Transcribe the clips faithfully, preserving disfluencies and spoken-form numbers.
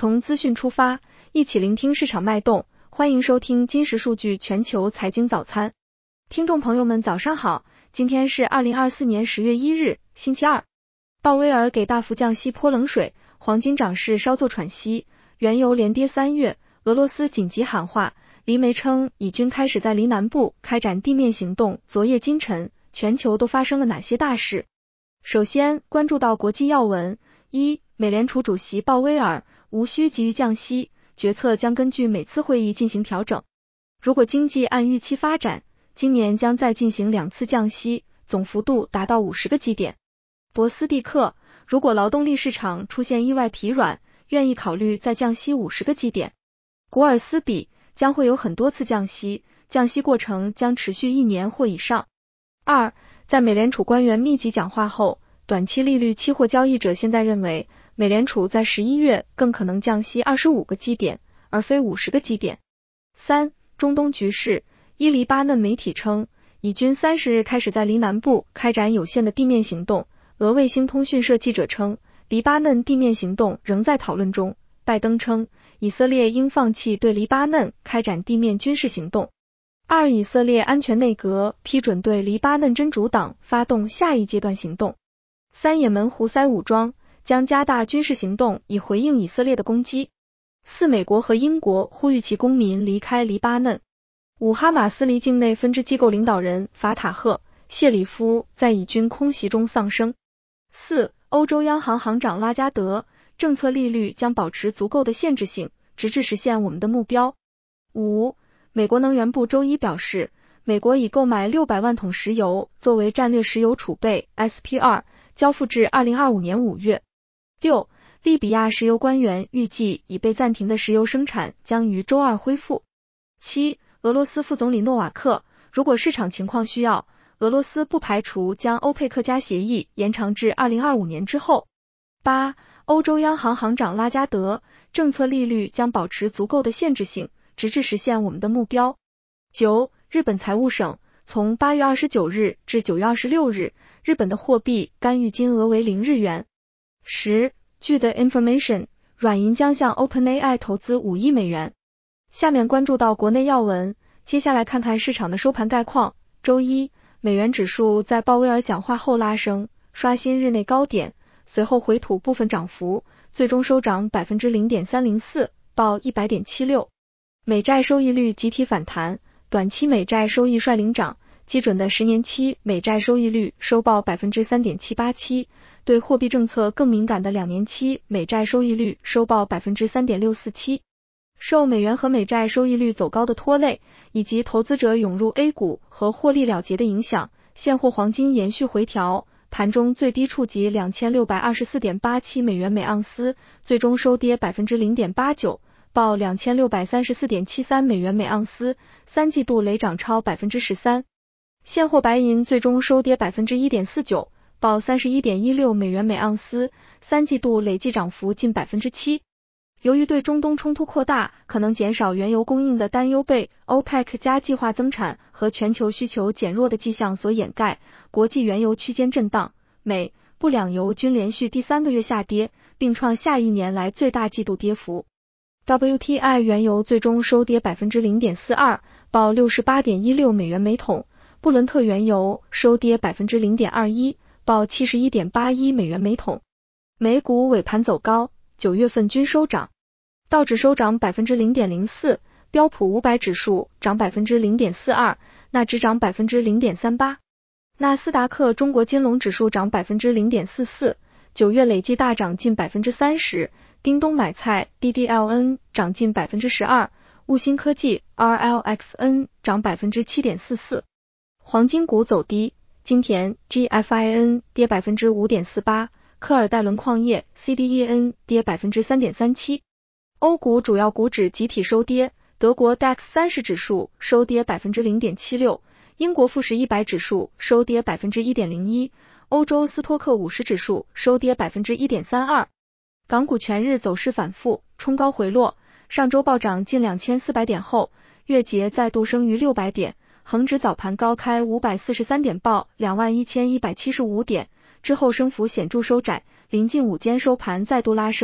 从资讯出发，一起聆听市场脉动，欢迎收听金石数据全球财经早餐。听众朋友们早上好，今天是二零二四年十月一日，星期二。鲍威尔给大幅降息泼冷水，黄金涨势稍作喘息，原油连跌三月，俄罗斯紧急喊话，黎媒称以军开始在黎南部开展地面行动。昨夜今晨，全球都发生了哪些大事？首先关注到国际要闻。一、美联储主席鲍威尔无需急于降息，决策将根据每次会议进行调整。如果经济按预期发展，今年将再进行两次降息，总幅度达到五十个基点。博斯蒂克，如果劳动力市场出现意外疲软，愿意考虑再降息五十个基点。古尔斯比，将会有很多次降息，降息过程将持续一年或以上。二、在美联储官员密集讲话后，短期利率期货交易者现在认为，美联储在十一月更可能降息二十五个基点，而非五十个基点。三、中东局势，伊黎巴嫩媒体称，以军三十日开始在黎南部开展有限的地面行动。俄卫星通讯社记者称，黎巴嫩地面行动仍在讨论中。拜登称，以色列应放弃对黎巴嫩开展地面军事行动。二、以色列安全内阁批准对黎巴嫩真主党发动下一阶段行动。三、也门胡塞武装将加大军事行动以回应以色列的攻击。四、美国和英国呼吁其公民离开黎巴嫩。五、哈马斯离境内分支机构领导人法塔赫·谢里夫在以军空袭中丧生。四、欧洲央行行长拉加德，政策利率将保持足够的限制性，直至实现我们的目标。五、美国能源部周一表示，美国已购买六百万桶石油作为战略石油储备 S P R， 交付至二零二五年五月。六、利比亚石油官员预计已被暂停的石油生产将于周二恢复。七、俄罗斯副总理诺瓦克，如果市场情况需要，俄罗斯不排除将欧佩克加协议延长至二零二五年之后。八、欧洲央行行长拉加德，政策利率将保持足够的限制性，直至实现我们的目标。九、日本财务省，从八月二十九日至九月二十六日，日本的货币干预金额为零日元。十、据 The Information， 软银将向 OpenAI 投资五亿美元。下面关注到国内要闻，接下来看看市场的收盘概况。周一，美元指数在鲍威尔讲话后拉升，刷新日内高点，随后回吐部分涨幅，最终收涨 百分之零点三零四， 报 一百点七六。美债收益率集体反弹，短期美债收益率领涨，基准的十年期美债收益率收报 百分之三点七八七， 对货币政策更敏感的两年期美债收益率收报 百分之三点六四七。受美元和美债收益率走高的拖累，以及投资者涌入 A 股和获利了结的影响，现货黄金延续回调，盘中最低触及 两千六百二十四点八七美元每盎司，最终收跌 百分之零点八九， 报 两千六百三十四点七三美元每盎司，三季度累涨超 百分之十三。现货白银最终收跌 百分之一点四九， 报 三十一点一六美元每盎司，三季度累计涨幅近 百分之七。由于对中东冲突扩大可能减少原油供应的担忧被 OPEC 加计划增产和全球需求减弱的迹象所掩盖，国际原油区间震荡，美、布两油均连续第三个月下跌，并创下一年来最大季度跌幅。W T I 原油最终收跌 百分之零点四二， 报 六十八点一六美元每桶，布伦特原油收跌 百分之零点二一， 报 七十一点八一美元每桶。美股尾盘走高，九月份均收涨。道指收涨 百分之零点零四， 标普五百指数涨 百分之零点四二， 纳指涨 百分之零点三八。纳斯达克中国金龙指数涨 百分之零点四四， 九月累计大涨近 百分之三十， 叮咚买菜 D D L N 涨近 百分之十二， 悟鑫科技 R L X N 涨 百分之七点四四。黄金股走低，金田 G F I N 跌 百分之五点四八， 科尔戴伦矿业 C D E N 跌 百分之三点三七。欧股主要股指集体收跌，德国 D A X 三十指数收跌 百分之零点七六， 英国富时一百指数收跌 百分之一点零一， 欧洲斯托克五十指数收跌 百分之一点三二。港股全日走势反复，冲高回落，上周暴涨近两千四百点后，月结再度升逾六百点，恒指早盘高开五百四十三点，报 两万一千一百七十五点，之后升幅显著收窄，临近午间收盘再度拉升，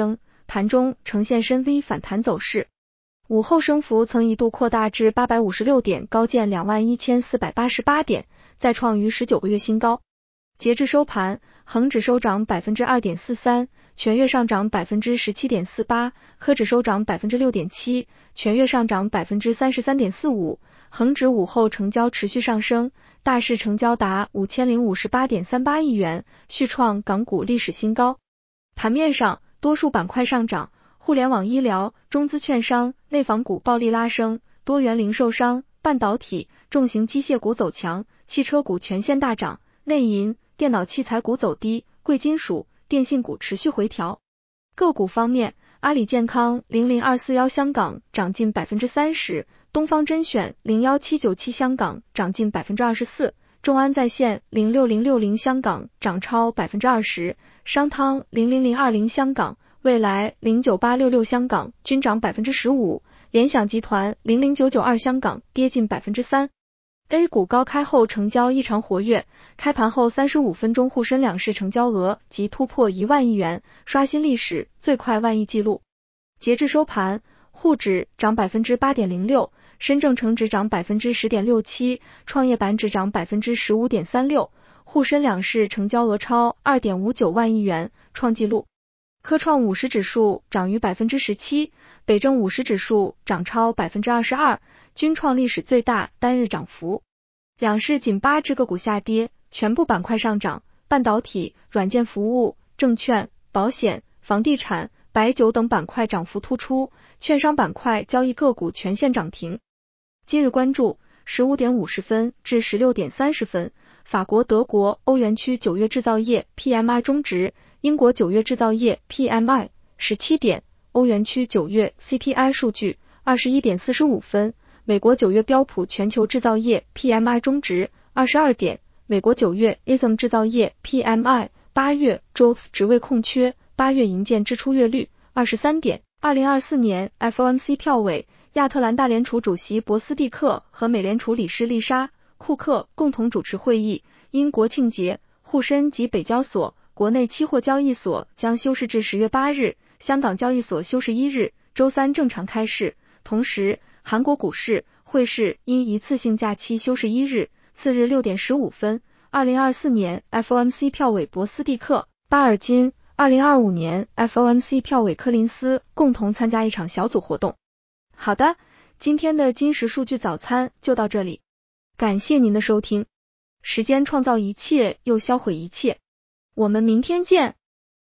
盘中呈现深 V 反弹走势。午后升幅曾一度扩大至八百五十六点，高见 两万一千四百八十八点，再创逾十九个月新高。截至收盘，恒指收涨 百分之二点四三， 全月上涨 百分之十七点四八， 科指收涨 百分之六点七， 全月上涨 百分之三十三点四五。恒指午后成交持续上升，大市成交达 五千零五十八点三八亿元，续创港股历史新高。盘面上，多数板块上涨，互联网医疗、中资券商、内房股暴力拉升，多元零售商、半导体、重型机械股走强，汽车股全线大涨，内银、电脑器材股走低，贵金属、电信股持续回调。个股方面，阿里健康零零二四一香港涨近 百分之三十， 东方甄选零一七九七香港涨近 百分之二十四， 众安在线零六零六零香港涨超 百分之二十， 商汤零零零二零香港、未来零九八六六香港均涨 百分之十五， 联想集团零零九九二香港跌近 百分之三。A 股高开后成交异常活跃，开盘后三十五分钟沪深两市成交额即突破一万亿元，刷新历史最快万亿纪录。截至收盘，沪指涨 百分之八点零六， 深证成指涨 百分之十点六七， 创业板指涨 百分之十五点三六， 沪深两市成交额超 二点五九万亿元，创纪录。科创五十指数涨逾 百分之十七， 北证五十指数涨超 百分之二十二， 均创历史最大单日涨幅。两市仅八只个股下跌，全部板块上涨，半导体、软件服务、证券、保险、房地产、白酒等板块涨幅突出，券商板块交易个股全线涨停。今日关注十五点五十分至十六点三十分，法国、德国、欧元区九月制造业 P M I 终值，英国九月制造业 P M I 十七点，欧元区九月 C P I 数据二十一点四十五分，美国九月标普全球制造业 P M I 终值二十二点，美国九月 I S M 制造业 P M I 八月 J O L T S 职位空缺，八月营建支出月率二十三点。二零二四年 F O M C 票委，亚特兰大联储主席博斯蒂克和美联储理事丽莎·库克共同主持会议。因国庆节，沪深及北交所国内期货交易所将休市至十月八日，香港交易所休市一日，周三正常开市。同时，韩国股市、汇市因一次性假期休市一日。次日六点十五分，二零二四年 F O M C 票委博斯蒂克、巴尔金，二零二五年 F O M C 票委柯林斯共同参加一场小组活动。好的，今天的金石数据早餐就到这里，感谢您的收听。时间创造一切又销毁一切，我们明天见。